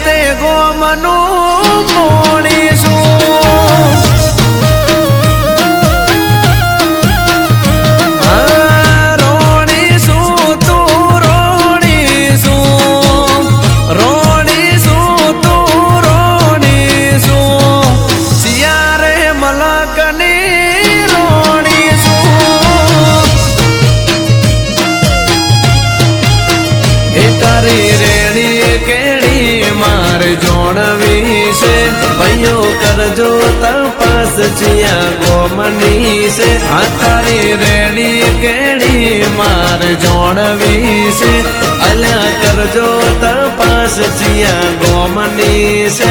તે ગોમનું મોણીશું भाइयों करजो तपास जिया गोमनी से हाथारी रेडी केड़ी मार जोड़वी से अल्या करजो तपास जिया गोमनी से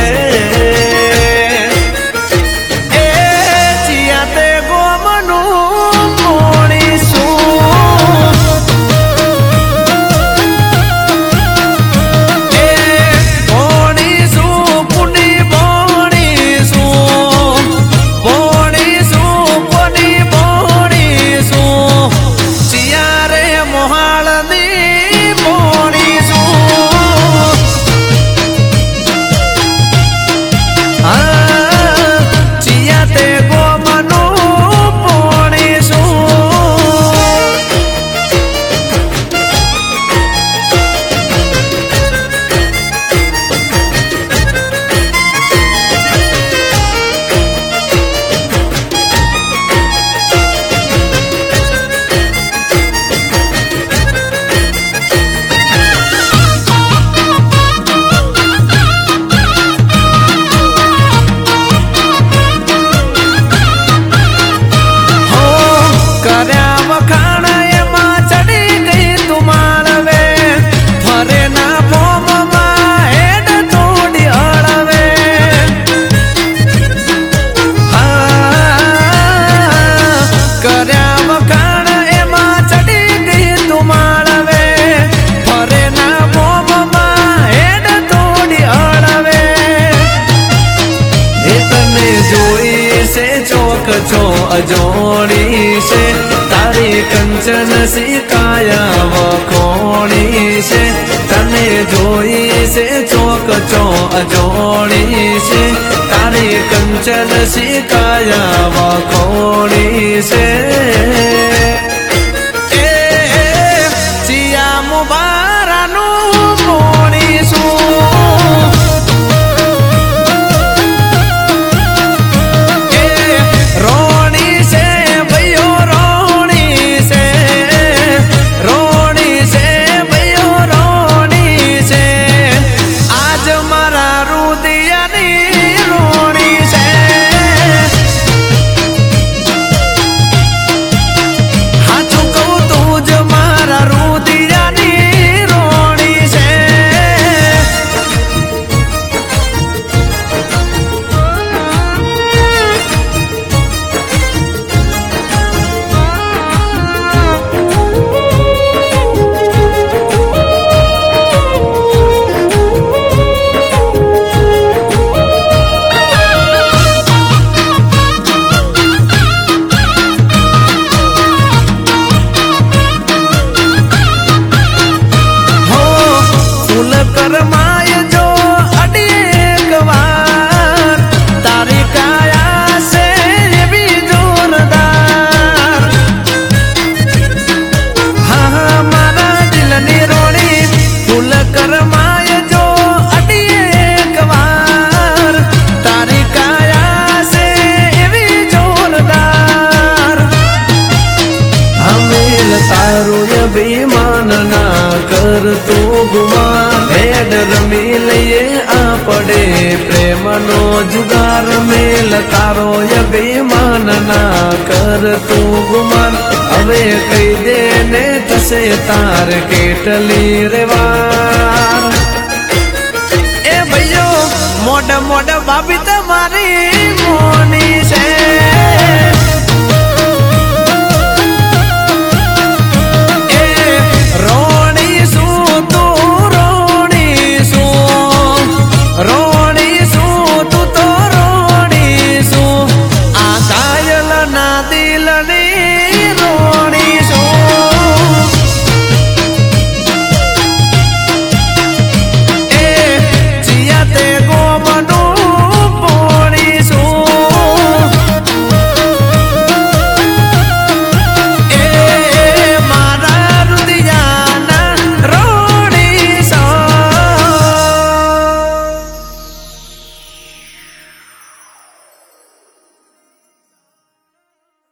अजोड़ी से तारी कंचन सी काया वखोड़ी से तने जोई से चौक चो अजोड़ी से तारी कंचन सी काया वखोड़ी से जिया मुबारनु मोड़ी सू कर तू गुमान भेड़ रमी लिए आ पड़े प्रेम नो जुगार मेल तारो अभिमान ना कर तू गुमान अवे कई देने तसे तार केटली रेवार ए भैयो मोड़ मोड़ बाबी तुम्हारी मोनी से